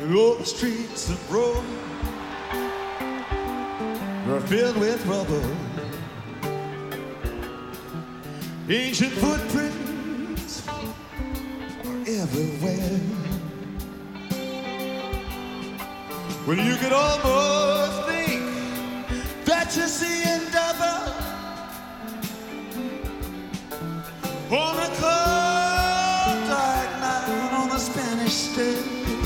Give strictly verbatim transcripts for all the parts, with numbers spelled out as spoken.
All the streets of Rome are filled with rubble. Ancient footprints are everywhere. Well, you could almost think that you see in double on a cold dark night on a Spanish stage.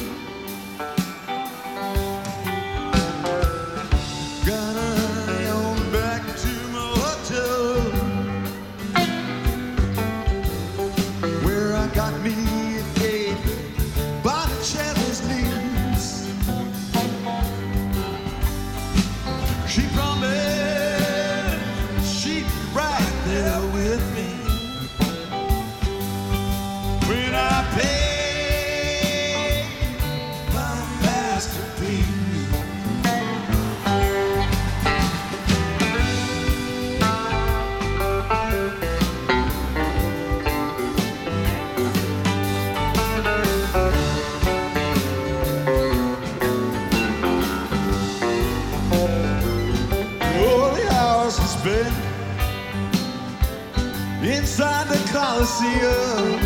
Inside the Coliseum,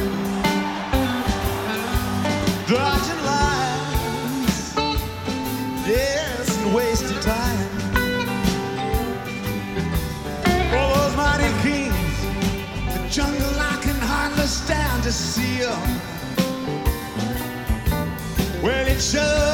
dodging lines, yes, and wasting time. All those mighty kings, the jungle I can hardly stand to see 'em. Well, it sure